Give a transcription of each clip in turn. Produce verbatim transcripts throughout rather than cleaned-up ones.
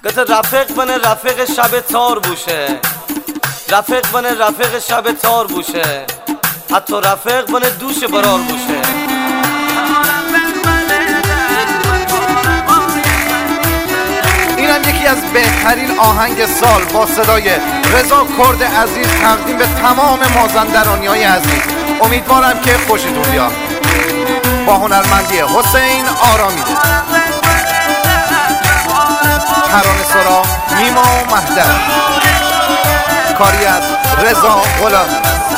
گفت رفیق بنه رفیق شب تار بوشه، رفیق بنه رفیق شب تار بوشه، حتی رفیق بنه دوش برار بوشه. اینم یکی از بهترین آهنگ سال با صدای رضا کرد عزیز تقدیم به تمام مازندرانی‌های عزیز. امیدوارم که خوشتون بیاد. با هنرمندی حسین آرامیده، ترانه سرا نیما مهدر، کاری از رضا غلامی.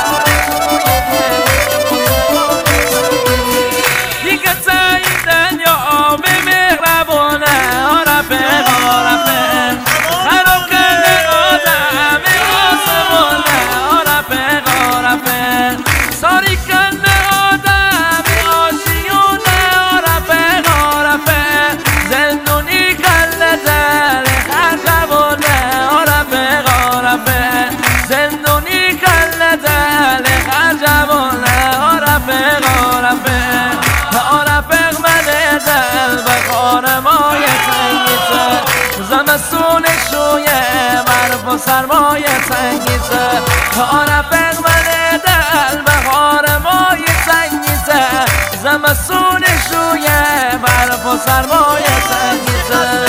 زمستون شویه برف و سرمایه سنگیزه، رفیق من دل بهار مای سنگیزه. زمستون شویه برف و سرمایه سنگیزه.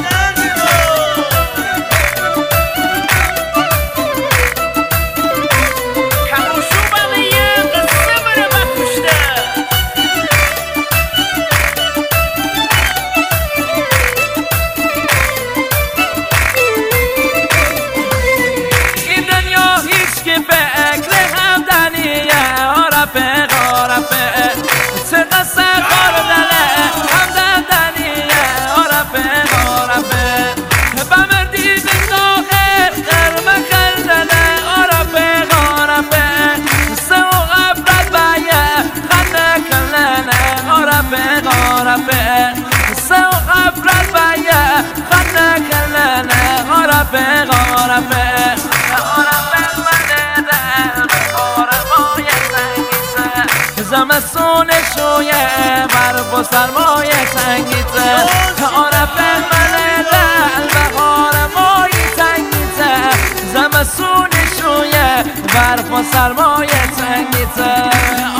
زمستون شویه برف و سرمایه سنگیزه، رفیق من دل بهار مای سنگیزه. زمستون شویه برف و سرمایه سنگیزه.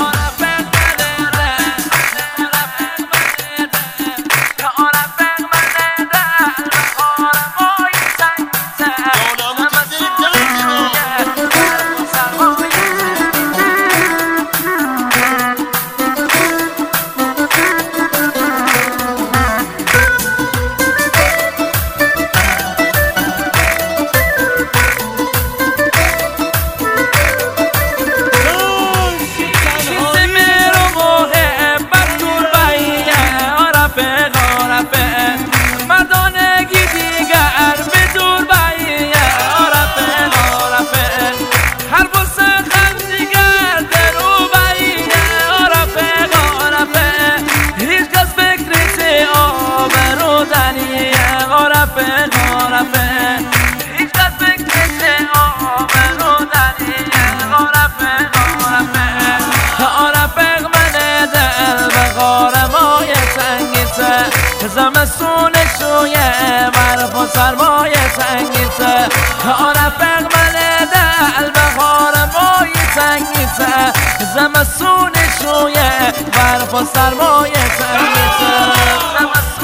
زمستون شویه برف و سرمایه سنگیزه، رفیق من دل بهار مای سنگیزه. زمستون شویه برف و سرمایه سنگیزه.